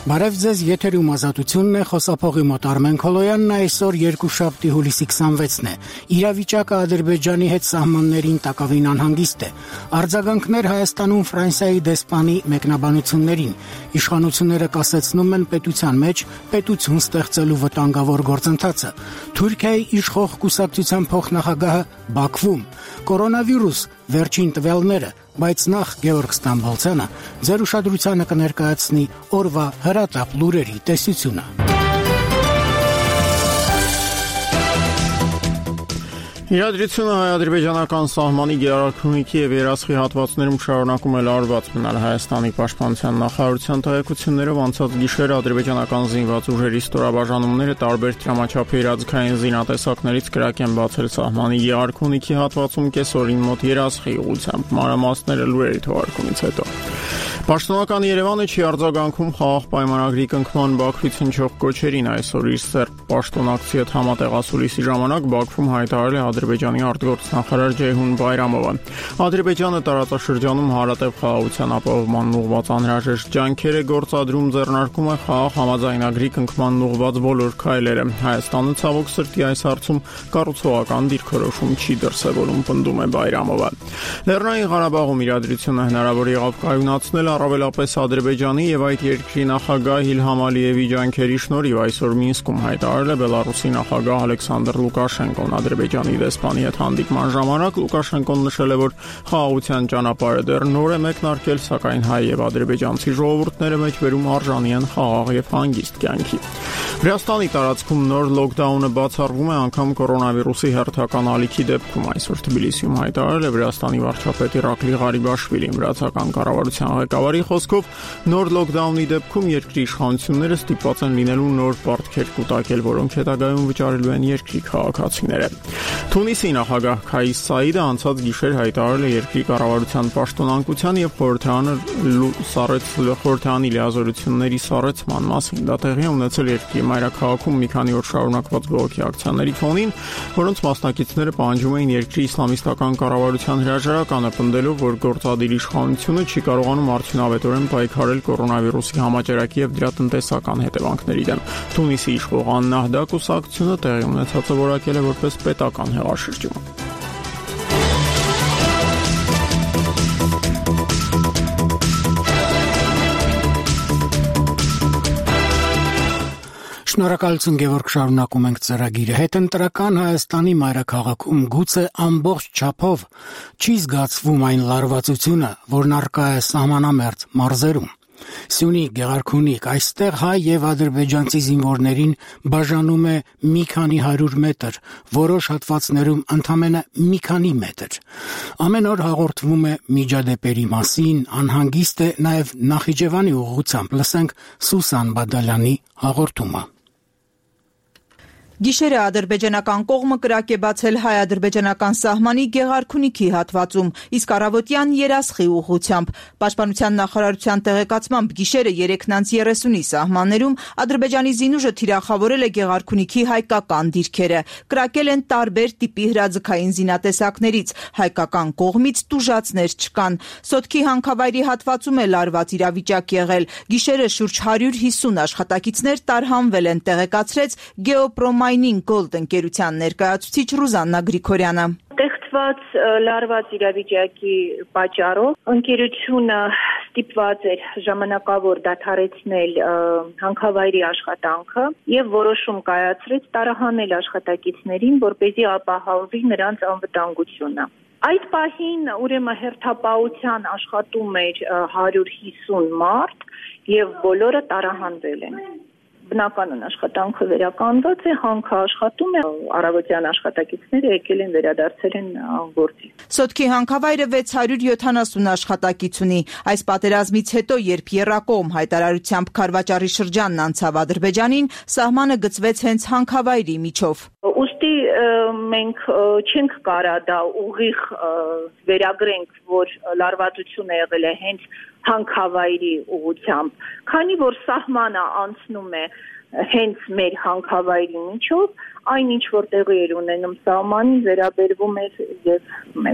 Բարև ձեզ, եթերում ազատությունն է, խոսափողի մոտ Արմեն Քոլոյանն այսօր երկուշաբթի հուլիսի 26-ն է։ Իրավիճակը Ադրբեջանի հետ սահմաններին տակավին անհանգիստ է։ Արձագանքներ Հայաստանում Ֆրանսիայի դեսպանի մեկնաբանություններին։ Իշխանությունները կասեցնում են պետության մեջ պետություն ստեղծելու վտանգավոր գործընթացը։ Թուրքիայի իշխող կուսակցության փոխնախագահը Բաքվում։ Կորոնավիրուս, վերջին տվյալները, բայց նախ Գեորգ Ստամբոլցյանը ձեր ուշադրությանը կներկայացնի օրվա հրատապ լուրերի տեսությունը։ Իրադրությունը հայ-ադրբեջանական սահմանի գերարքունիքի եւ երասխի հատվածներում շարունակում է լարված մնալ Հայաստանի պաշտպանության նախարարության տեղեկություններով անցած գիշեր ադրբեջանական զինված ուժերի ստորաբաժանումները տարբեր դրամաչափի իրազեկային զինատեսակներից կրակ են բացել սահմանի գերարքունիքի հատվածում կեսօրին մոտ երասխի ուղղությամբ։ Մանրամասները լուրերի թողարկումից հետո։ Պաշտոնական Երևանը չի արձագանքում խաղաղ պայմանագրի կնքման Բաքվից հնչող կոչերին այսօր իր սերտ պաշտոնակցի հետ համատեղասուլիսի ժամանակ Բաքվում հայտարարել է Ադրբեջանի արտգործնախարար Ջեյհուն Բայրամովը։ Ադրբեջանը տարածաշրջանում հարատև խաղաղության ապահովման ուղղված անհրաժեշտ ջանքեր է գործադրում, ձեռնարկում է խաղաղ համաձայնագրի կնքման ուղղված բոլոր քայլերը։ Հայաստանը ցավոք սրտի այս հարցում կառուցողական դիրքորոշում չի դրսևորում, պնդում է Բայրամովը։ Լեռնային Ղարաբաղում իրադրությունը հնարավոր եղավ կայունացնել առավելապես Ադրբեջանի եւ այդ երկրի նախագահ Իլհամ Ալիևի ջանքերի շնորհիվ այսօր Մինսկում հայտարարել է Բելարուսի նախագահ Ալեքսանդր Լուկաշենկոն։ Ադրբեջանի դեսպանի հետ հանդիպման ժամանակ Լուկաշենկոն նշել է, որ խաղաղության ճանապարհը դեռ նոր է մեկնարկել, սակայն հայ եւ ադրբեջանցի ժողովուրդները մեջբերում արժանի են խաղաղ եւ հանգիստ կյանքի։ Վրաստանի տարածքում նոր լոկդաունը բացառվում է անգամ կորոնավիրուսի հերթական ալիքի դեպքում։ Այսօր Թբիլիսիում հայտարարել է Վրաստանի վարչապետ Իրակլի Ղարիբաշվիլին։ Վրացական կառավարության ղեկավարի խոսքով նոր լոկդաունի դեպքում երկրի իշխանությունները ստիպված են լինելու նոր պարտքեր կուտակել, որոնք հետագայում վճարելու են երկրի քաղաքացիները։ Թունիսի նախագահ Քայիս Սաիդը անցած գիշեր հայտարարել է երկրի կառավարության պաշտոնանկության եւ խորհրդանի լիազորությունների սառեցման մասին։ Դա տեղի է ունեցել երկրի մայրաքաղաքում մի քանի օր շարունակված բողոքի ակցիաների ֆոնին, որոնց մասնակիցները պահանջում էին երկրի իսլամիստական կառավարության հրաժարականը, պնդելով, որ գործադիր իշխանությունը չի կարողանում արդյունավետորեն պայքարել կորոնավիրուսի համաճարակի եւ դրա տնտեսական հետևանքների դեմ։ Թունիսի իշխող Աննահդա կուսակցությունը տեղի ունեցածը որակել է որպես պետական հեղաշրջում։ Շնորհակալություն Գևորգ, շարունակում ենք ծրագիրը։ Հետընտրական Հայաստանի մայրաքաղաքում գուցե ամբողջ չափով չի զգացվում այն լարվածությունը, որն առկա է սահմանամերձ մարզերում։ Սյունիք, Գեղարքունիք, այստեղ հայ եւ ադրբեջանցի զինվորներին բաժանում է մի քանի 100 մետր, որոշ հատվածներում ընդամենը մի քանի մետր։ Ամեն օր հաղորդվում է միջադեպերի մասին, անհանգիստ է նաեւ Նախիջևանի ուղղությամբ։ Լսենք Սուսան Բադալյանի հաղորդումը։ Գիշերը ադրբեջանական կողմը կրակ է բացել հայ-ադրբեջանական սահմանի Գեղարքունիքի հատվածում, իսկ առավոտյան երասխի ուղղությամբ։ Պաշտպանության նախարարության տեղեկացմամբ գիշերը 3:30-ի սահմաններում Ադրբեջանի զինուժը թիրախավորել է Գեղարքունիքի հայկական դիրքերը։ Կրակել են տարբեր տիպի հրաձգային զինատեսակներից, հայկական կողմից տուժածներ չկան։ Սոտքի հանքավայրի հատվածում է լարված իրավիճակ եղել։ Գիշերը շուրջ 150 աշխատակիցներ տարհանվել են, տեղեկացրեց Գեոպրոմայնինգ Գոլդ ընկերության ներկայացուցիչ Ռուզաննա Գրիգորյանը։ Ստեղծված լարված իրավիճակի պատճառով ընկերությունը ստիպված էր ժամանակավոր դադարեցնել հանքավայրի աշխատանքը եւ որոշում կայացրեց տարհանել աշխատակիցներին, որպեսզի ապահովի նրանց անվտանգությունը։ Այդ պահին ուրեմն հերթապահության աշխատում էր 150 մարդ եւ բոլորը տարհանվել են։ Բնականon աշխատանքը վերականգնված է, հանքը աշխատում է, առավոտյան աշխատակիցները եկել են վերադարձել են գործի։ Սոտքի հանքավայրը 670 աշխատակից ունի։ Այս պատերազմից հետո, երբ Եռակոմ հայտարարությամբ Քարվաճառի շրջանն անցավ Ադրբեջանին, սահմանը գծվեց հենց հանքավայրի միջով։ Ուստի մենք չենք կարա դա ուղիղ վերագրենք, որ լարվածությունը եղել է հենց հանքավայրի ուղղությամբ, քանի որ սահմանը անցնում է հենց մեր հանքավայրի միջով, այն ինչ որ տեղի էր ունենում սահմանին վերաբերվում էր եւ մեզ։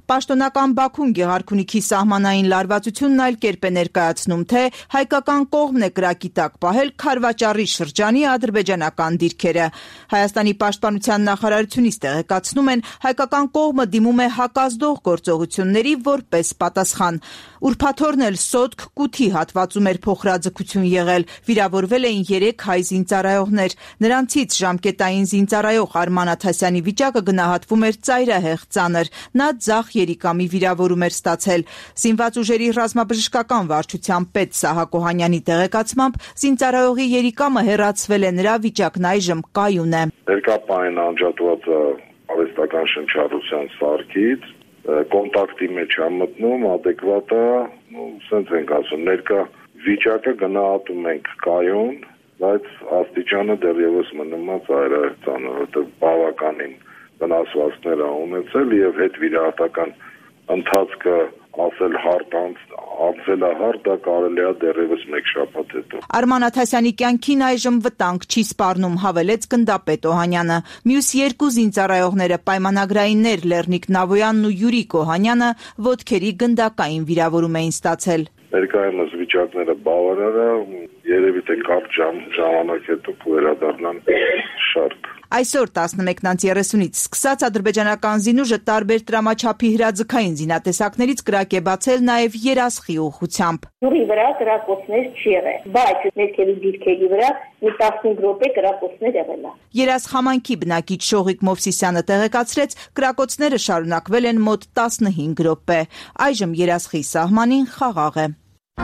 Պաշտոնական Բաքուն Գեղարքունիքի սահմանային լարվածությունն այլ կերպ է ներկայացնում, թե հայկական կողմն է կրակի տակ պահել Քարվաճառի շրջանի ադրբեջանական դիրքերը։ Հայաստանի պաշտպանության նախարարությունից տեղեկացնում են, հայկական կողմը դիմում է հակազդող գործողությունների որպես պատասխան։ Ուրբաթօրն էլ Սոտք Կութի հատվածում էր փոխհրաձգություն եղել, վիրավորվել էին 3 հայ զինծառայողներ։ Նրանցից ժամկետային զինծառայող Արման Աթասյանի վիճակը գնահատվում էր ծայրահեղ ծանր։ Նա ձախ երիկամի վիրավորում էր ստացել։ Զինված ուժերի ռազմաբժշկական վարչության պետ Սահակ Օհանյանի տեղեկացմամբ զինծառայողի երիկամը հեռացվել է, նրա վիճակն այժմ կայուն է։ Ներկապային անջատված արհեստական շնչառության սարքից կոնտակտի մեջ է մտնում, adekvat է, սենց ենք ասում, ներկա վիճակը գնահատում ենք կայուն, բայց աստիճանը դեռևս մնում է ծայրահեղ ծանր, որտեղ բավականին վնասվածքներ է ունեցել եւ հետ վիրահատական ընթացքը ասել անցելահարտ, դա կարելի է դեռևս 1 շաբաթ հետո։ Արման Աթասյանի կյանքին այժմ վտանգ չի սպառնում, հավելեց գնդապետ Օհանյանը։ Մյուս 2 զինծառայողները պայմանագրայիններ Լեռնիկ Նավոյանն ու Յուրիկ Օհանյանը ոտքերի գնդակային վիրավորում էին ստացել։ Ներկայումս վիճակները բավարար է, երևի թե կարճ ժամանակ հետո կվերադառնան շարք։ Այսօր 11:30-ից սկսած ադրբեջանական զինուժը տարբեր տրամաչափի հրաձգային զինատեսակներից կրակ է բացել նաև երասխի ուղղությամբ։ Ուրի վրա կրակոցներ չի եղել, բայց ներքևի դիրքերի վրա մի 15 րոպե կրակոցներ եղել է։ Երասխամանքի բնակիչ Շողիկ Մովսիսյանը տեղեկացրեց, կրակոցները շարունակվել են մոտ 15 րոպե։ Այժմ երասխի սահմանին խաղաղ է։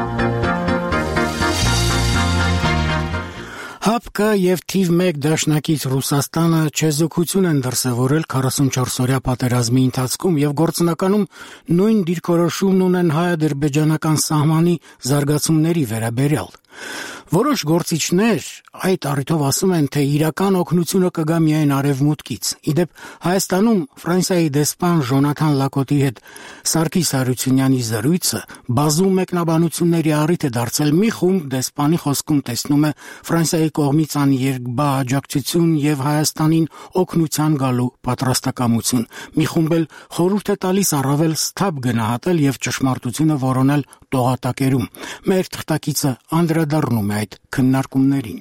ՀԱՊԿ եւ թիվ 1 դաշնակից Ռուսաստանը չեզոքություն են դրսեւորել 44-օրյա պատերազմի ընթացքում եւ գործնականում նույն դիրքորոշումն ունեն հայ-ադրբեջանական սահմանի զարգացումների վերաբերյալ։ Որոշ գործիչներ այդ առիթով ասում են, թե իրական օգնությունը կգա միայն արևմուտքից։ Իդեպ Հայաստանում Ֆրանսիայի դեսպան Ժոնաթան Լակոտի հետ Սարգիս Հարությունյանի զրույցը բազում մեկնաբանությունների առիթ է դարձել։ Մի խումբ դեսպանի խոսքում տեսնում է Ֆրանսիայի կողմից աներկբա աջակցություն եւ Հայաստանին օգնության գալու պատրաստակամություն։ Մի խումբ էլ խորհուրդ է տալիս առավել սթափ գնահատել եւ ճշմարտությունը որոնել տողատակերում։ Մեր թղթակիցը անդրադառնում է այդ քննարկումներին։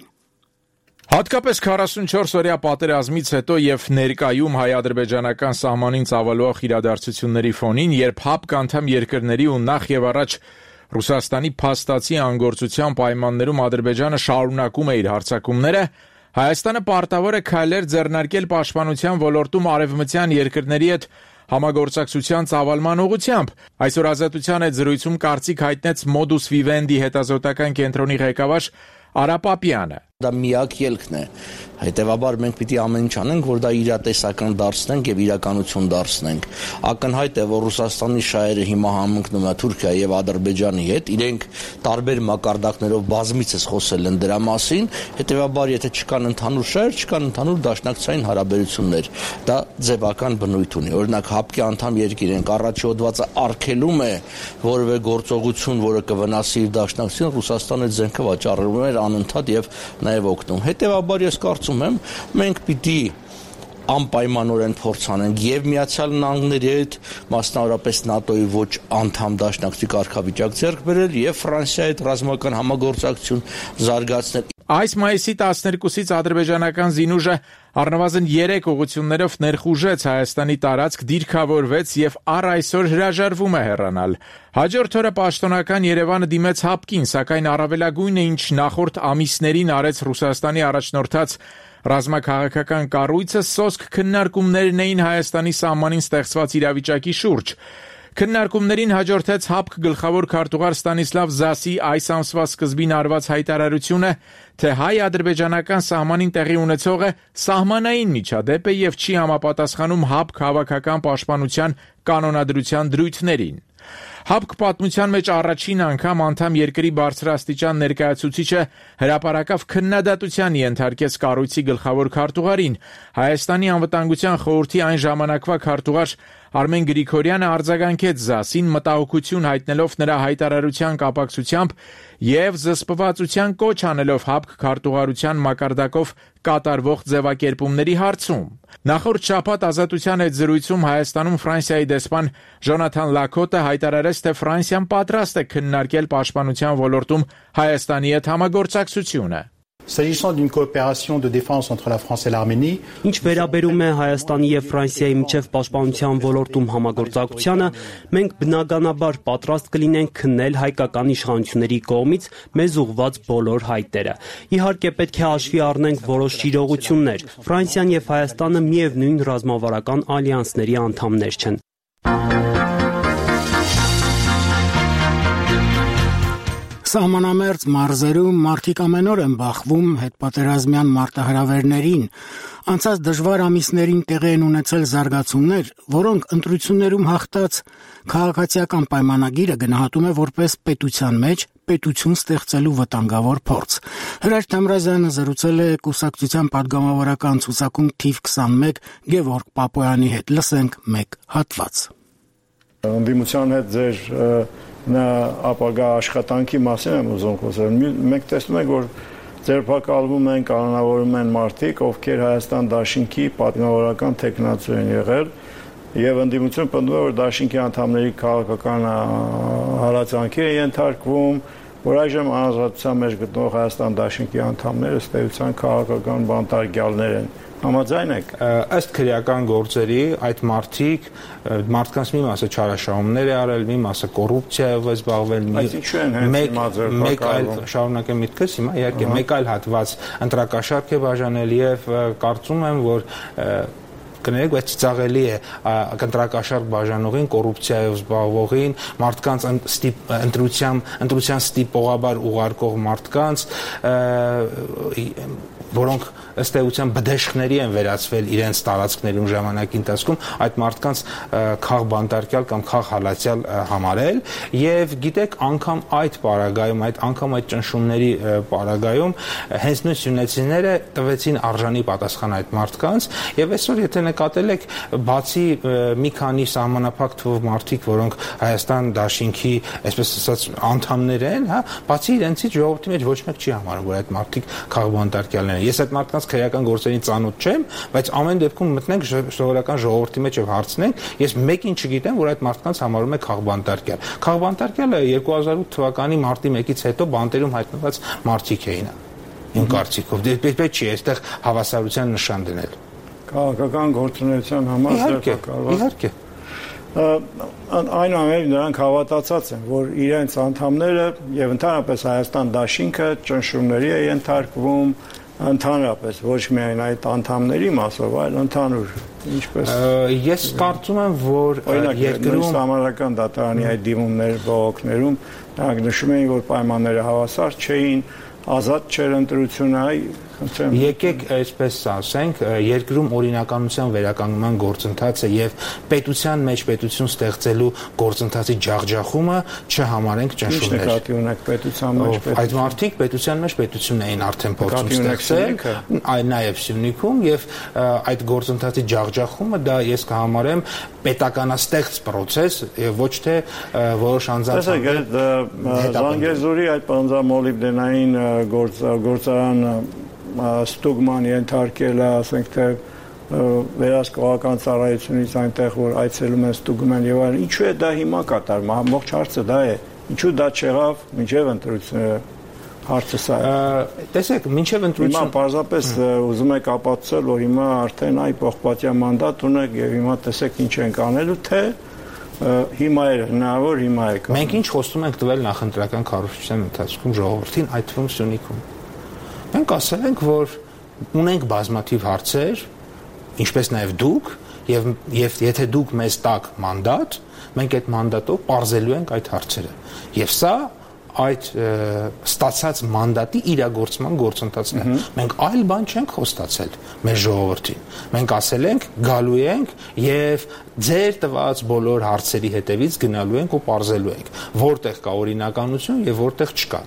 Հատկապես 44-օրյա պատերազմից հետո եւ ներկայում հայ-ադրբեջանական սահմանին ծավալող իրադարձությունների ֆոնին, երբ ՀԱՊԿ անդամ երկրների ու նախ եւ առաջ Ռուսաստանի փաստացի անգործության պայմաններում Ադրբեջանը շարունակում է իր հարձակումները, Հայաստանը պարտավոր է քայլեր ձեռնարկել պաշտպանության ոլորտում արևմտյան երկրների հետ համագործակցության ծավալման ուղղությամբ։ Այսօր Ազատության հետ զրույցում կարծիք հայտնեց Modus Vivendi հետազոտական կենտրոնի ղեկավար Արա Պապյանը։ Դա միակ ելքն է։ Հետևաբար մենք պիտի ամեն ինչ անենք, որ դա իրատեսական դարձնենք եւ իրականություն դարձնենք։ Ակնհայտ է, որ Ռուսաստանի շահերը հիմա համընկնում է Թուրքիայի եւ Ադրբեջանի հետ, իրենք տարբեր մակարդակներով բազմիցս խոսել են դրա մասին, հետևաբար եթե չկան ընդհանուր շահեր, չկան ընդհանուր դաշնակցային հարաբերություններ։ Դա ձևական բնույթ ունի։ Օրինակ ՀԱՊԿ անդամ երկիր ենք, առաջի հոդվածը արգելում է որևէ գործողություն, որը կվնասի իր դաշնակցությունը, Ռուսաստանը զենքը վաճառում էր անընդհատ եւ նաև օգնում։ Հետևաբար ես կարծում եմ, մենք պիտի անպայմանորեն փորձ անենք եւ Միացյալ Նահանգների հետ, մասնավորապես ՆԱՏՕ-ի ոչ անդամ դաշնակցի կարգավիճակ ձեռք բերել եւ Ֆրանսիայի հետ ռազմական համագործակցություն զարգացնել։ Այս մայիսի 12-ից ադրբեջանական զինուժը առնվազն 3 ուղղություններով ներխուժեց Հայաստանի տարածք, դիրքավորվեց եւ առ այսօր հրաժարվում է հեռանալ։ Հաջորդ օրը պաշտոնական Երևանը դիմեց ՀԱՊԿ-ին, սակայն առավելագույնը, ինչ նախորդ ամիսներին արեց Ռուսաստանի առաջնորդած ռազմաքաղաքական կառույցը, սոսկ քննարկումներն էին Հայաստանի սահմանին ստեղծված իրավիճակի շուրջ։ Քննարկումներին հաջորդեց ՀԱՊԿ գլխավոր քարտուղար Ստանիսլավ Զասի այս ամսվա սկզբին արված հայտարարությունը, թե հայ-ադրբեջանական սահմանին տեղի ունեցողը սահմանային միջադեպ է եւ չի համապատասխանում ՀԱՊԿ հավաքական պաշտպանության կանոնադրության դրույթներին։ ՀԱՊԿ պատմության մեջ առաջին անգամ անդամ երկրի բարձրաստիճան ներկայացուցիչը հրապարակավ քննադատության ենթարկեց կառույցի գլխավոր քարտուղարին։ Հայաստանի անվտանգության խորհրդի այն ժամանակվա քարտուղար Արմեն Գրիգորյանը արձագանքեց ԶԱՍ-ին մտահոգություն հայտնելով նրա հայտարարության կապակցությամբ եւ զսպվածության կոչ անելով ՀԱՊԿ քարտուղարության մակարդակով կատարվող ձևակերպումների հարցում։ Նախորդ շաբաթ Ազատության հետ զրույցում Հայաստանում Ֆրանսիայի դեսպան Ժոնաթան Լակոտը հայտարարեց, թե Ֆրանսիան պատրաստ է քննարկել պաշտպանության ոլորտում Հայաստանի հետ համագործակցությունը։ S'agissant d'une coopération de défense entre la France et l'Arménie, Ինչ վերաբերում է Հայաստանի եւ Ֆրանսիայի միջև պաշտպանության ոլորտում համագործակցությանը, մենք բնականաբար պատրաստ կլինենք քննել հայկական իշխանությունների կողմից մեզ ուղղված բոլոր հայտերը։ Իհարկե պետք է հաշվի առնենք որոշ իրողություններ։ Ֆրանսիան եւ Հայաստանը միևնույն ռազմավարական ալյանսների անդամներ չեն։ Սահմանամերձ մարզերում մարդիկ ամեն օր են բախվում հետպատերազմյան մարտահրավերներին։ Անցած դժվար ամիսներին տեղի են ունեցել զարգացումներ, որոնք ընտրություններում հաղթած քաղաքացիական պայմանագիրը գնահատում է որպես պետության մեջ պետություն ստեղծելու վտանգավոր փորձ։ Հրաշ Թամրազյանը զրուցել է կուսակցության падգամավորական ցուցակում թիվ 21 Գևորգ Պապոյանի հետ։ Լսենք մեկ հատված։ Ընդդիմության հետ ձեր նա ապագա աշխատանքի մասին եմ ուզում խոսել։ Մենք տեսնում ենք, որ ձերբակալվում են, կանոնավորում են մարդիկ, ովքեր Հայաստան դաշինքի պատգամավորական թեկնածու են եղել, եւ ընդդիմություն պնդում է, որ դաշինքի անդամների քաղաքական հալածանքի է ենթարկվում, որ այժմ անազատության մեջ գտնող Հայաստան դաշինքի անդամները ըստ էության քաղաքական բանտարկյալներ են։ Համաձայն եք։ Ըստ քրեական գործերի այդ մարդկանց մի մասը չարաշահումներ է արել, մի մասը կոռուպցիայով է զբաղվել, մեկ այլ շարունակեմ միտքս հիմա, իհարկե մեկ այլ հատված ընտրակաշառք է բաժանել եւ կարծում եմ, որ կներեք, բայց ծիծաղելի է կընտրակաշառք բաժանողին, կոռուպցիայով զբաղվողին, մարդկանց ընտրության ստիպողաբար ուղարկող մարդկանց, որոնք ըստ էության բդեշխների են վերածվել իրենց տարածքներում ժամանակի ընթացքում, այդ մարդկանց խաղ բանտարկյալ կամ խաղ հալածյալ համարել եւ գիտեք անգամ այդ պարագայում, անգամ այդ ճնշումների պարագայում հենց նույն սյունեցիները տվեցին արժանի պատասխան այդ մարդկանց եւ այսօր եթե նկատել եք բացի մի քանի սահմանափակ թվով մարդիկ, որոնք Հայաստան դաշինքի, այսպես ասած, անդամներ են, հա, բացի իրենցից ժողովրդի մեջ ոչ մեկ չի համարում, որ այդ մարդիկ խաղ բանտարկյալներ են։ Ես այդ մարդկանց քրեական գործերին ծանոթ չեմ, բայց ամեն դեպքում մտնենք սովորական ժողովրդի մեջ եւ հարցնենք, ես մեկին չգիտեմ, որ այդ մարդկանց համարում է քաղբանտարկյալ։ Քաղբանտարկյալը 2008 թվականի մարտի 1-ից հետո բանտերում հայտնված մարդիկ էին։ Իմ կարծիքով, պետք չի այստեղ հավասարության նշան դնել։ Քաղաքական գործունեության համար իհարկե։ Այնուամենայնիվ նրանք հավատացած են, որ իրենց անդամները եւ ընդհանրապես Հայաստան դաշինքը ճնշումների է ենթարկվում, ընդհանրապես ոչ միայն այդ անդամների մասով, այլ ընդհանուր, ինչպես ես կարծում եմ, որ երկրում համարական դատարանի այդ դիմումներ բողոքներում նրանք նշում էին, որ պայմանները հավասար չէին, ազատ չէր ընտրությունը, Եկեք այսպես ասենք, երկրում օրինականության վերականգնման գործընթացը եւ պետության մեջ պետություն ստեղծելու գործընթացի ջախջախումը չհամարենք ճնշումներ։ Ինչ նկատի ունեք պետության մեջ պետություն։ Այդ մարդիկ պետության մեջ պետությունն էին արդեն փորձում ստեղծել, նաեւ Սյունիքում եւ այդ գործընթացի ջախջախումը դա ես կհամարեմ պետականաստեղծ process եւ ոչ թե որոշ անձանց Զանգեզուրի այդ պանզամոլիբդենային գործարան ստուգման ենթարկելը, ասենք թե վերահսկողական ծառայությունից այնտեղ որ այցելում են ստուգում են եւ այլն, ինչու է դա հիմա կատարվում, ամբողջ հարցը դա է, ինչու դա չեղավ մինչեւ ընտրությունը, հարցը սա է։ Տեսեք, մինչեւ ընտրությունը հիմա պարզապես ուզում եք ապացուցել, որ հիմա արդեն այ պողպատյա մանդատ ունեք եւ հիմա տեսեք ինչ ենք անելու, թե հիմա է հնարավոր, հիմա է կա։ Մենք ինչ խոսում ենք տվել նախընտրական կառավարության ընթացքում ժողովրդին, այդ թվում Սյունիքում։ Մենք ասել ենք, որ ունենք բազմաթիվ հարցեր, ինչպես նաև դուք, եւ եթե դուք մեզ տաք մանդատ, մենք այդ մանդատով պարզելու ենք այդ հարցերը։ Եվ սա այդ ստացած մանդատի իրագործման գործընթացն է։ Մենք այլ բան չենք խոստացել մեր ժողովրդին։ Մենք ասել ենք գալու ենք եւ ձեր տված բոլոր հարցերի հետևից գնալու ենք ու պարզելու ենք, որտեղ կա օրինականություն եւ որտեղ չկա։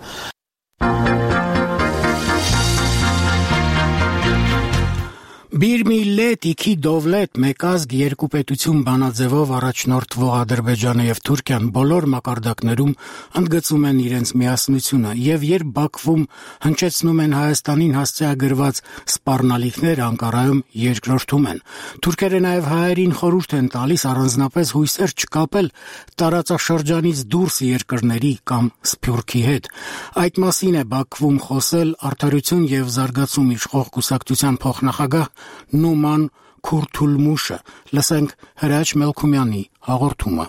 Bir millet, iki devlet, մեկ ազգ, երկու պետություն բանաձևով առաջնորդվող Ադրբեջանը եւ Թուրքիան բոլոր մակարդակներում ընդգծում են իրենց միասնությունը եւ երբ Բաքվում հնչեցնում են Հայաստանին հասցեագրված սպառնալիքներ, Անկարայում երկրորդում են։ Թուրքերը նաեւ հայերին խորհուրդ են տալիս առանձնապես հույսեր չկապել տարածաշրջանից դուրս երկրների կամ Սփյուռքի հետ։ Այդ մասին է Բաքվում խոսել Արդարություն եւ զարգացում իշխող կուսակցության փոխնախագահ Numan Kurtulmuşը, լսենք Հրաչ Մելքումյանի հաղորդումը։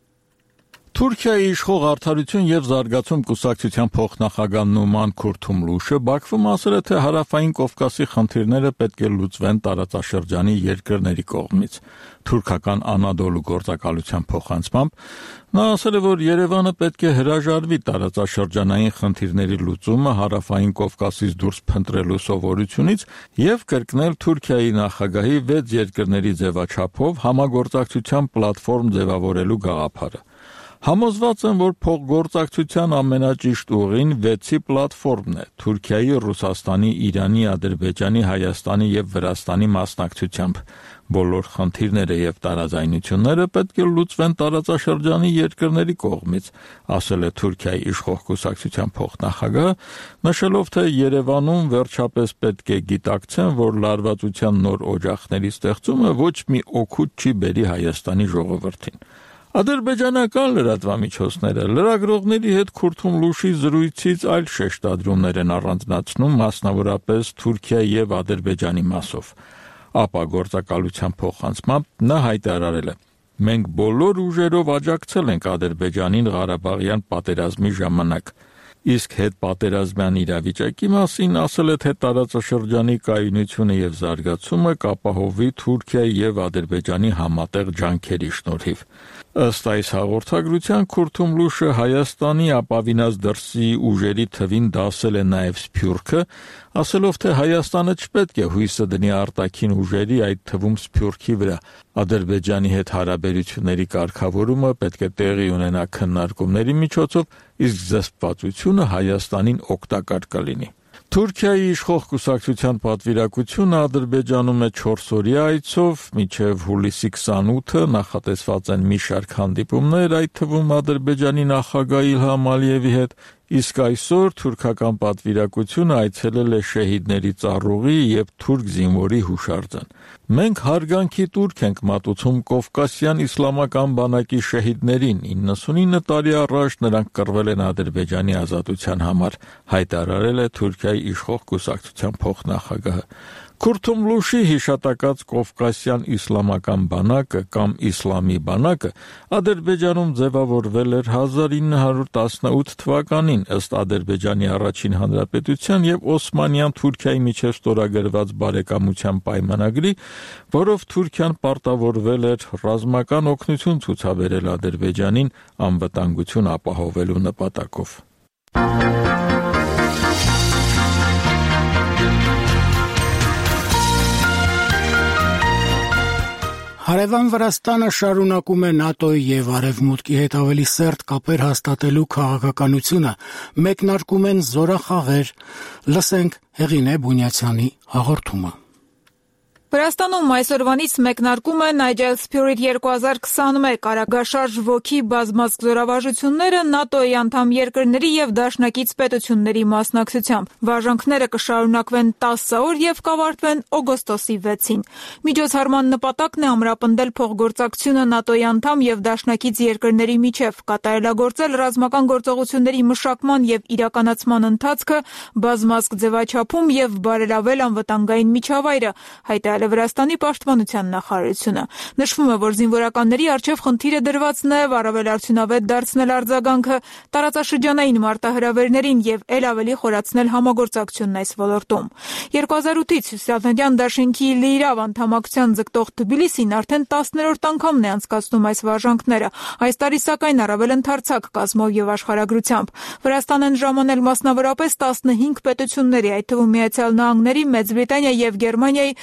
Թուրքիայի իշխող Արդարություն եւ զարգացում կուսակցության փոխնախագահ Numan Kurtulmuşը Բաքվում ասել է, թե հարավային Կովկասի խնդիրները պետք է լուծվեն տարածաշրջանի երկրների կողմից։ Թուրքական Անադոլու գործակալության փոխանցմամբ նա ասել է, որ Երևանը պետք է հրաժարվի տարածաշրջանային խնդիրների լուծումը հարավային Կովկասից դուրս փնտրելու սովորությունից եւ կրկնել Թուրքիայի նախագահի 6 երկրների ձևաչափով համագործակցության պլատֆորմ ձևավորելու գաղափարը։ Համոզված եմ, որ փոխգործակցության ամենաճիշտ ուղին 6-ի պլատֆորմն է՝ Թուրքիայի, Ռուսաստանի, Իրանի, Ադրբեջանի, Հայաստանի եւ Վրաստանի մասնակցությամբ։ Բոլոր խնդիրները եւ տարաձայնությունները պետք է լուծվեն տարածաշրջանի երկրների կողմից, ասել է Թուրքիայի իշխող կուսակցության փոխնախագահը, նշելով, թե Երևանում վերջապես պետք է գիտակցեն, որ լարվածության նոր օջախների ստեղծումը ոչ մի օգուտ չի բերի Հայաստանի ժողովրդին։ Ադրբեջանական լրատվամիջոցները լրագրողների հետ Kurtulmuşի զրույցից այլ շեշտադրումներ են առանձնացնում, մասնավորապես Թուրքիայի եւ Ադրբեջանի մասով։ Ապա գործակալության փոխանցմամբ նա հայտարարել է. Մենք բոլոր ուժերով աջակցել ենք Ադրբեջանին Ղարաբաղյան պատերազմի ժամանակ։ Իսկ հետ պատերազմյան իրավիճակի մասին ասել է, թե տարածաշրջանի կայունությունը եւ զարգացումը կապահովվի Թուրքիայի եւ Ադրբեջանի համատեղ ջանքերի շնորհիվ։ Ըստ այս հաղորդագրության Kurtulmuşը Հայաստանի ապավինած դրսի ուժերի թվին դասել է նաեւ Սփյուռքը, ասելով, թե Հայաստանը չպետք է հույսը դնի արտաքին ուժերի, այդ թվում Սփյուռքի վրա։ Ադրբեջանի հետ հարաբերությունների կարգավորումը պետք է տեղի ունենա քննարկումների միջոցով, իսկ զսպվածությունը Հայաստանին օգտակար կլինի։ Թուրքիայի իշխող կուսակցության պատվիրակությունը Ադրբեջանում է 4-օրյա այցով, մինչև հուլիսի 28-ը նախատեսված են մի շարք հանդիպումներ, այդ թվում Ադրբեջանի նախագահ Իլհամ Ալիևի հետ, իսկ այսօր թուրքական պատվիրակությունը այցելել է շեհիդների ծառուղի եւ թուրք զինվորի հուշարձան։ Մենք հարգանքի տուրք ենք մատուցում Կովկասյան իսլամական բանակի շեհիդներին, 99 տարի առաջ նրանք կռվել են Ադրբեջանի ազատության համար, հայտարարել է Թուրքիայի իշխող կուսակցության փոխնախագահը։ Kurtulmuşի հիշատակած Կովկասյան իսլամական բանակը կամ իսլամի բանակը Ադրբեջանում ձևավորվել էր 1918 թվականին ըստ Ադրբեջանի առաջին հանրապետության եւ Օսմանյան Թուրքիայի միջև ստորագրված բարեկամության պայմանագրի, որով Թուրքիան պարտավորվել էր ռազմական օգնություն ցուցաբերել Ադրբեջանին անվտանգություն ապահովելու նպատակով։ Հարևան Վրաստանը շարունակում է ՆԱՏՕ-ի եւ Արևմուտքի հետ ավելի սերտ կապեր հաստատելու քաղաքականությունը, մեկնարկում են զորախաղեր, լսենք Հեղինե Բունյացյանի հաղորդումը։ Վրաստանում այսօրվանից մեկնարկում է Nigel Spirit 2021 կարագաշարժ ոգի բազմազգ զորավարժությունները ՆԱՏՕ-ի անդամ երկրների եւ դաշնակից պետությունների մասնակցությամբ։ Վարժանքները կշարունակվեն 10 օր եւ կավարտվեն օգոստոսի 6-ին։ Միջոցառման նպատակն է ամրապնդել փոխգործակցությունը ՆԱՏՕ-ի անդամ եւ դաշնակից երկրների միջև, կատարելագործել ռազմական գործողությունների մշակման եւ իրականացման ընթացքը, բազմազգ ձևաչափում եւ բարելավել անվտանգային միջավայրը, հայտարարել հայտարարել է Վրաստանի պաշտպանության նախարարությունը։ Նշվում է, որ զինվորականների առջև խնդիր է դրված նաև առավել արդյունավետ դարձնել արձագանքը տարածաշրջանային մարտահրավերներին եւ ել ավելի խորացնել համագործակցությունն այս ոլորտում։ 2008-ից Հյուսիսատլանտյան դաշինքի լիիրավ անդամակցության ձգտող Թբիլիսին արդեն 10-րդ անգամն է անցկացնում այս վարժանքները։ Այս տարի սակայն առավել ընդարձակ կազմով եւ աշխարհագրությամբ։ Վրաստան են ժամանել մասնավորապես 15 պետությունների, այդ թվում Միացյալ Նահանգների, Մեծ Բրիտանիա եւ Գերմանիայի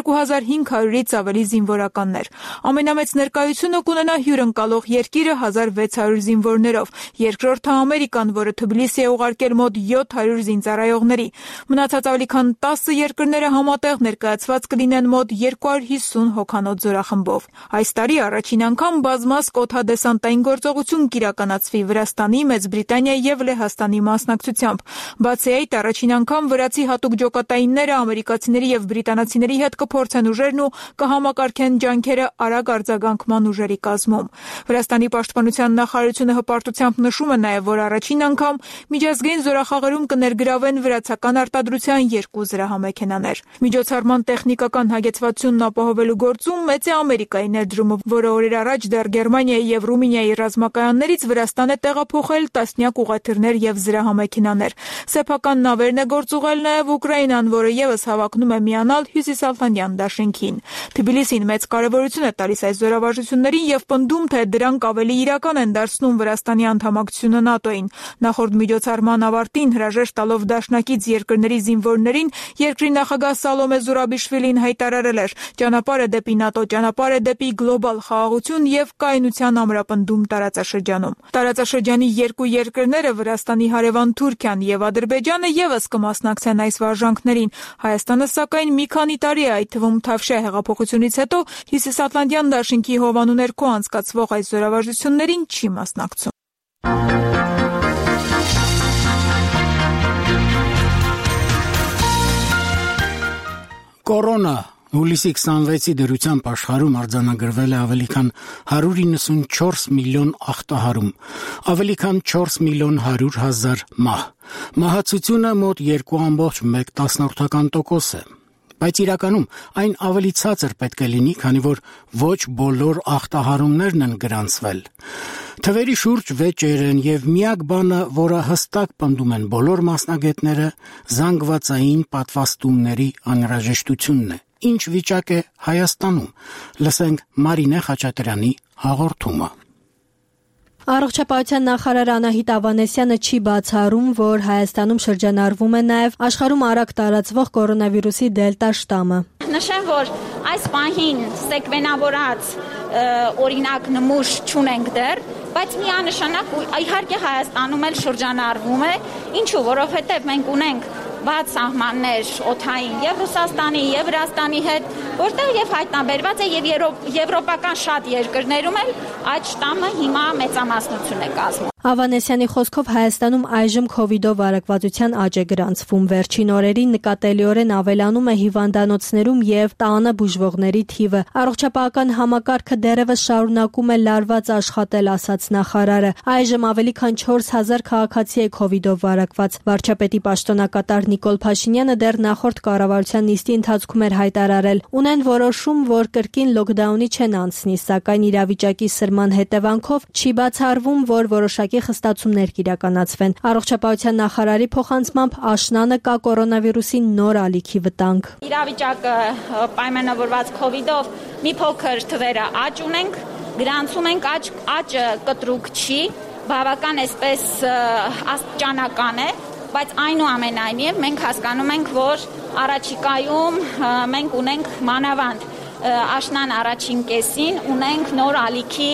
2500-ից ավելի զինվորականներ։ Ամենամեծ ներկայությունը կունենա հյուրընկալող երկիրը 1600 զինվորներով, երկրորդը Ամերիկան, որը Թբիլիսի է ուղարկել մոտ 700 զինծառայողների։ Մնացած ավելի քան 10 երկրները համատեղ ներկայացված կլինեն մոտ 250 հոգանոց զորախմբով։ Այս տարի առաջին անգամ բազմազգ օդադեսանտային գործողություն կիրականացվի Վրաստանի, Մեծ Բրիտանիայի եւ Լեհաստանի մասնակցությամբ։ Բացի այդ, առաջին անգամ վրացի հատուկ ջոկատայինները ամերիկացիների եւ բրիտանացիների հետ կփորձեն ուժերն ու կհամակարգեն ջանքերը արագ արձագանքման ուժերի կազմում։ Վրաստանի պաշտպանության նախարարությունը հպարտությամբ նշում է նաեւ, որ առաջին անգամ միջազգային զորախաղերում կներգրավեն վրացական արտադրության 2 զրահամեքենաներ։ Միջոցառման տեխնիկական հագեցվածությունն ապահովելու գործում մեծ է Ամերիկայի ներդրումը, որը օրեր առաջ դեռ Գերմանիայի եւ Ռումինիայի ռազմակայաններից Վրաստան է տեղափոխել տասնյակ ուղղաթիռներ եւ զրահամեքենաներ։ Սեփական նավերն է գործուղել նաեւ Ուկրաինան, որը եւս հավակնում է միանալ Հյուսիսատլանտյան դաշինքին։ Թբիլիսին մեծ կարեւորություն է տալիս այս զորավարժություններին եւ պնդում, թե դրանք ավելի իրական են դարձնում Վրաստանի անդամակցությունը ՆԱՏՕ-ին։ Նախորդ միջոցառման ավարտին հրաժեշտ տալով դաշնակից երկրների զինվորներին, երկրի նախագահ Սալոմե Զուրաբիշվիլին հայտարարել էր. «Ճանապարհը դեպի ՆԱՏՕ, ճանապարհը դեպի գլոբալ խաղաղություն եւ կայունության ամրապնդում տարածաշրջանում»։ Տարածաշրջանի երկու երկրները Վրաստանի հարևան Թուրքիան եւ Ադրբեջանը եւս կմասնակցեն այս վարժանքներին։ Հայաստանը սակայն մի քանի տարի է, այդ թվում Թավշյա հեղափոխությունից հետո Հյուսիսատլանտյան դաշինքի հովանու ներքո անցկացվող այս զորավարժություններին չի մասնակցում։ Կորոնա Հուլիսի 26-ի դրությամբ աշխարհում արձանագրվել է ավելի քան 194 միլիոն ախտահարում, ավելի քան 4 միլիոն 100 հազար մահ։ Մահացությունը մոտ 2.1% է։ Բայց իրականում այն ավելի ցածր պետք է լինի, քանի որ ոչ բոլոր ախտահարումներն են գրանցվել։ Թվերի շուրջ վեճեր են եւ միակ բանը, որը հստակ պնդում են բոլոր մասնագետները, զանգվածային պատվաստումների անհրաժեշտությունն է։ Ինչ վիճակ է Հայաստանում։ Լսենք Մարինե Խաչատրյանի հաղորդումը։ Առողջապահության նախարար Անահիտ Ավանեսյանը չի բացառում, որ Հայաստանում շրջանառվում է նաև աշխարհում արագ տարածվող կորոնավիրուսի դելտա շտամը։ Նշեմ, որ այս պահին սեկվենավորած օրինակ նմուշ չունենք դեռ, բայց միանշանակ իհարկե Հայաստանում էլ շրջանառվում է, ինչու, որովհետև մենք ունենք բաց սահմաններ օդային եւ Ռուսաստանի եւ Վրաստանի հետ, որտեղ եւ հայտնաբերված է եւ եվրոպական շատ երկրներում էլ այդ շտամը հիմա մեծամասնություն է կազմում։ Ավանեսյանի խոսքով Հայաստանում այժմ COVID-ով արագվածության աճ է գրանցվում։ Վերջին օրերին նկատելիորեն ավելանում է հիվանդանոցներում եւ տանը բուժվողների թիվը։ Առողջապահական համակարգը դեռևս շարունակում է լարված աշխատել, ասաց նախարարը։ Այժմ ավելի քան 4000 քաղաքացի է COVID-ով վարակված։ Վարչապետի պաշտոնակատար Նիկոլ Փաշինյանը դեռ նախորդ կառավարության նիստի ընթացքում էր հայտարարել. ունեն որոշում, որ կրկին լոկդաունի չեն անցնի, սակայն իրավիճակի սրման հետևանքով չի բացառվում, որ որոշակի խստացումներ կիրականացվեն։ Առողջապահության նախարարի փոխանցմամբ աշնանը կա կորոնավիրուսի նոր ալիքի վտանգ։ Իրավիճակը պայմանավորված COVID-ով մի փոքր թվերը աճ ունենք, գրանցում ենք աճը կտրուկ չի, բավական էսպես աստիճանական է, բայց այնուամենայնիվ մենք հասկանում ենք, որ առաջիկայում մենք ունենք մանավանդ աշնան առաջին կեսին ունենք նոր ալիքի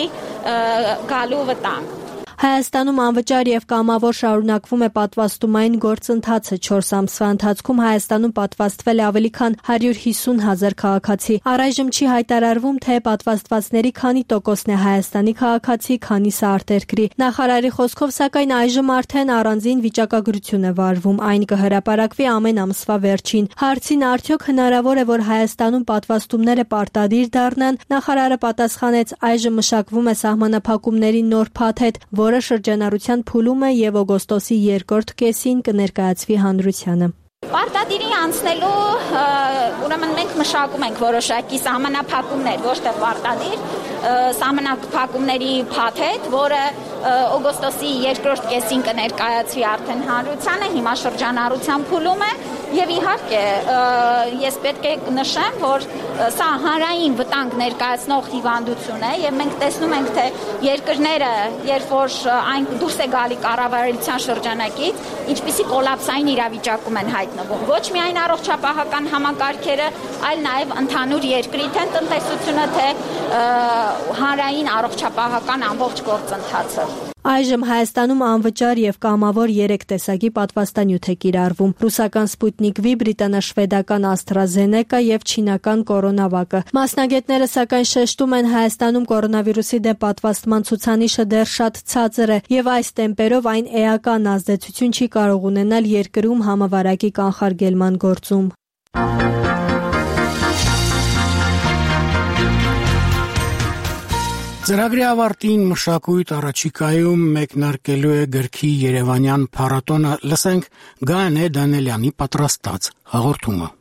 գալու վտանգ։ Հայաստանում անվճար եւ կամավոր շարունակվում է պատվաստումային գործընթացը։ 4 ամսվա ընթացքում Հայաստանում պատվաստվել է ավելի քան 150,000 քաղաքացի։ Առայժմ չի հայտարարվում, թե պատվաստվածների քանի տոկոսն է Հայաստանի քաղաքացի, քանիսը արտերկրի։ Նախարարի խոսքով, սակայն այժմ արդեն առանձին վիճակագրություն է վարվում, այն կհրապարակվի ամեն ամսվա վերջին։ Հարցին արդյոք հնարավոր է, որ Հայաստանում պատվաստումները պարտադիր դառնան, նախարարը պատասխանեց. այժմ մշակվում է սահմանափակումների նոր փաթեթ, որը շրջանառության փուլում է եւ օգոստոսի 2-րդ կեսին կներկայացվի հանրությանը։ Պարտադիրի անցնելու ուրեմն մենք մշակում ենք որոշակի սահմանափակումներ, ոչ թե պարտադիր, սահմանափակումների փաթեթ, որը օգոստոսի երկրորդ կեսին կներկայացվի արդեն հանրությանը, հիմա շրջանառության փուլում է եւ իհարկե ես պետք է նշեմ, որ սա հանրային վտանգ ներկայացնող հիվանդություն է եւ մենք տեսնում ենք, թե երկրները, երբ որ այն դուրս է գալի կառավարության շրջանակից, ինչպիսի կոլապսային իրավիճակում են հայտնվում։ Ոչ միայն առողջապահական համակարգերը, այլ նաեւ ընդհանուր երկրի թե տնտեսությունը, թե հանրային առողջապահական ամբողջ գործընթացը։ Այժմ Հայաստանում անվճար եւ կամավոր 3 տեսակի պատվաստանյութ է կիրառվում՝ ռուսական Sputnik V, բրիտանա-շվեդական AstraZeneca եւ չինական Coronavac-ը։ Մասնագետները սակայն շեշտում են, Հայաստանում կորոնավիրուսի դեմ պատվաստման ցուցանիշը դեռ շատ ցածր է եւ այս տեմպերով այն էական ազդեցություն չի կարող ունենալ երկրում համավարակի կանխարգելման գործում։ Ծրագրի ավարտին մշակույթ առաջիկայում մեկնարկելու է գրքի Երևանյան փառատոնը, լսենք Գայանե Դանելյանի պատրաստած հաղորդումը։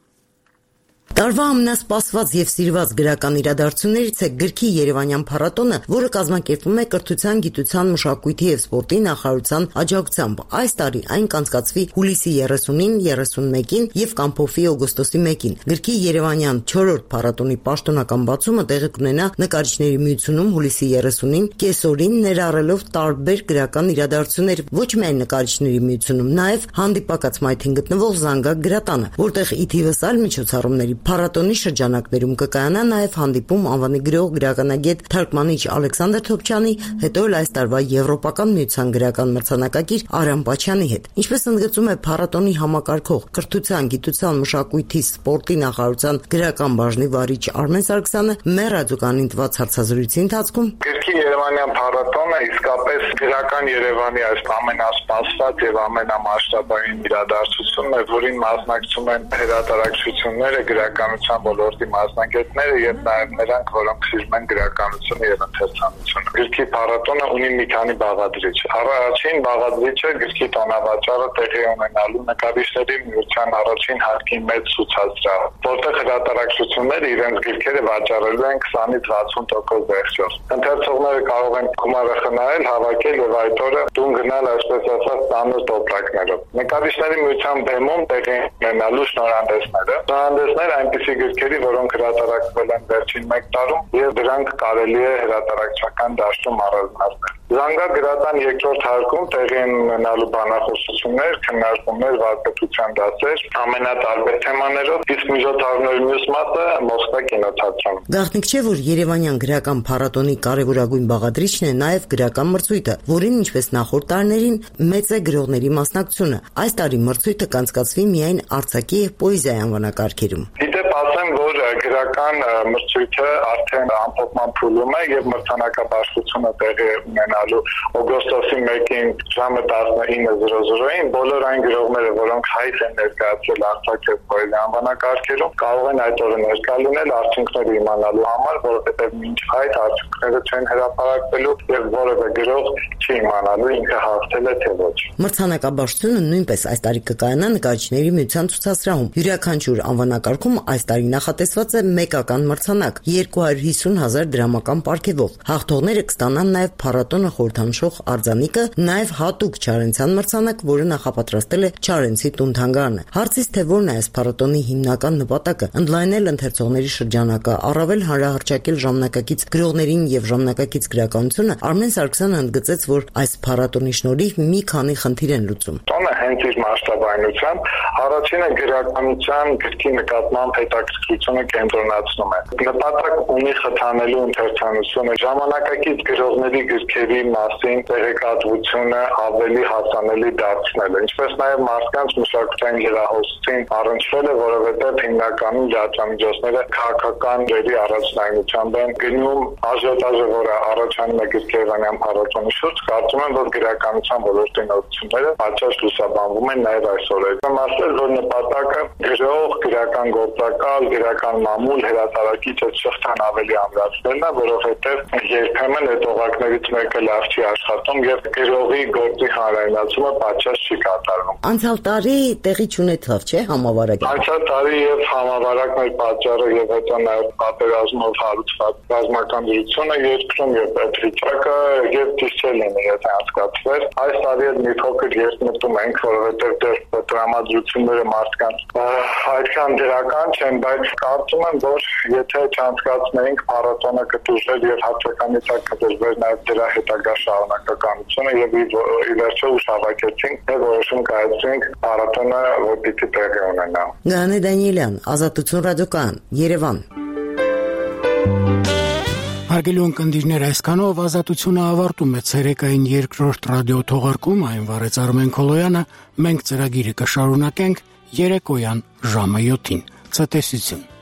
Տարվա ամենասպասված եւ սիրված գրական իրադարձություններից է գրքի Երևանյան փառատոնը, որը կազմակերպվում է Կրթության, Գիտության, Մշակույթի եւ Սպորտի նախարարության աջակցությամբ։ Այս տարի այն կանցկացվի հուլիսի 30-ին, 31-ին եւ կամփոփվի օգոստոսի 1-ին։ Գրքի Երևանյան 4-րդ փառատոնի պաշտոնական բացումը տեղի կունենա Նկարիչների միությունում հուլիսի 30-ին, կեսօրին, ներառելով տարբեր գրական իրադարձություններ, ոչ միայն Նկարիչների միությունում, նաեւ հանդիպակաց մայթին գտնվող Զանգակ գրատանը, որտեղ ի թիվս այլ միջոցառումների Փառատոնի շրջանակներում կկայանա նաև հանդիպում անվանի գրող գրականագետ թարգմանիչ Ալեքսանդր Թոփչյանի, հետո էլ այս տարվա Եվրոպական միության գրական մրցանակակիր Արամ Պաչյանի հետ։ Ինչպես ընդգծում է փառատոնի համակարգող Կրթության, Գիտության, Մշակույթի, Սպորտի նախարարության գրական բաժնի վարիչ Արմեն Սարգսյանը, մեր ռադիոկայանին տված հարցազրույցի ընթացքում Գրքի Երևանյան փառատոնը իսկապես գրական Երևանի այս ամենասպասված եւ ամենամասշտաբային իրադարձությունն է, որին մասնակցում են հրատարակչությունները, գրականության ոլորտի մասնագետները եւ նաեւ նրանք, որոնք սիրում են գրականությունը եւ ընթերցանությունը։ Գրքի փառատոնը ունի մի քանի բաղադրիչ։ Առաջին բաղադրիչը գրքի տոնավաճառը տեղի ունենալու Նկարիչների միության առաջին հարկի մեծ ցուցադրավ, որտեղ հրատարակչությունները իրենց գրքերը վաճառելու են 20-ից 60% դեղչով։ Ընթերցողները կարող են գումարը խնայել, հավաքել եւ այդ օրը տուն գնալ, այսպես ասած, ծանր տոպրակներով։ Նկարիչների միության բեմում տեղի ունենալու շնորհանդեսները այնպիսի գրքերի, որոնք հրատարակվել են վերջին 1 տարում եւ դրանք կարելի է հրատարակչական դաշտում առանձնացնել։ Զանգակ գրատան երկրորդ հարկում տեղի են ունենալու բանախոսություններ, քննարկումներ, վարպետության դասեր, ամենատարբեր թեմաներով, իսկ միջոցառումների մյուս մասը Մոսկվա կինոթատրոնում։ Գաղտնիք չէ, որ Երևանյան գրական փառատոնի կարևորագույն բաղադրիչն է նաեւ գրական մրցույթը, որին ինչպես նախորդ տարիներին մեծ է գրողների մասնակցությունը։ Այս տարի մրցույթը կանցկացվի միայն արձակի եւ պոեզիայի անվանակարգերում։ Որ գրական մրցույթը արդեն ամփոփման փուլում է եւ մրցանակաբաշխությունը տեղի ունենալու օգոստոսի 1-ին ժամը 19:00-ին բոլոր այն գրողները, որոնք հայտ են ներկայացրել արձակ եւ պոեզիա անվանակարգերում, կարող են այդ օրը ներկա լինել արդյունքները իմանալու համար, որովհետեւ մինչ այդ արդյունքները չեն հրապարակվելու եւ որևէ գրող չի իմանալու ինքը հաղթել է թե ոչ։ Մրցանակաբաշխությունը նույնպես այս տարի կկայանա Նկարիչների միության ցուցասրահում։ Յուրաքանչյուր անվանակարգում այս տարի նախատեսված է մեկական մրցանակ 250,000 դրամական պարգևով։ Հաղթողները կստանան նաև փառատոնը խորհրդանշող արձանիկը, նաև հատուկ Չարենցյան մրցանակ, որը նախապատրաստել է Չարենցի տուն-թանգարանը։ Հարցից թե որն է այս փառատոնի հիմնական նպատակը, ընդլայնել ընթերցողների շրջանակը, առավել հանրահռչակել ժամանակակից գրողներին եւ ժամանակակից գրականությունը, Արմեն Սարգսյանը ընդգծեց, որ այս փառատոնի շնորհիվ մի քանի խնդիր են լուծում։ Տոնը հենց իր մասշտաբայնությամբ առաջինը գրականության գրքի նկատմամբ հետաքրքրությունը կենտրոնացնում է։ Նպատակ ունի խթանելու ընթերցանությունը, ժամանակակից գրողների գրքերի մասին տեղեկատվությունը ավելի հասանելի դարձնելը, ինչպես նաև մարդկանց մշակութային հեռահոսին առնչվելը, որովհետև հիմնականում լրատվամիջոցները քաղաքական դերի առաջնայնությամբ են գնում աժիոտաժը, որը առաջանում է գրքի Երևանյան փառատոնի շուրջ, կարծում եմ, որ գրականության ոլորտի նորությունները պատշաճ լուսաբանում անվանվում են նաև այսօր։ Եմ ասել, որ նպատակը գրող, գրական գործակալ, գրական մամուլ, հրատարակիչ շղթան ավելի ամրացնելն է, որովհետև երբեմն այդ օղակներից մեկը լավ չի աշխատում եւ գրողի գործի հանրայնացումը պատշաճ չի կատարվում։ Անցյալ տարի տեղի չունեցավ, չէ՞, համավարակ։ Անցյալ տարի եւ համավարակն պատճառը եւ հետո նաեւ պատերազմով հարուցված ռազմական դրությունը երկրում եւ այդ վիճակը եւ ճիշտ լինի, եթե անցկացվեր։ Այս տարի էլ մի փոքր երկմտում ենք, որովհետեւ դեռ տրամադրությունները մարդկանց այդքան դրական չեն, բայց կարծում եմ, որ եթե չանցկացնեինք փառատոնը կտուժեր եւ հատկականից կդժվար նաեւ դրա հետագա շարունակականությունը եւ ի վերջո ուշադրեցինք եւ որոշում կայացրինք փառատոնը, որ պիտի տեղի ունենա։ Գանե Դանիելյան, Ազատություն ռադիոկայան, Երևան։ Հարգելի ունկնդիրներ, այսքանով Ազատությունը ավարտում է ցերեկային երկրորդ ռադիո թողարկումը, այն վարեց Արմեն Քոլոյանը, մենք ծրագիրը կշարունակենք երեկոյան ժամը 7-ին։ Ցտեսություն։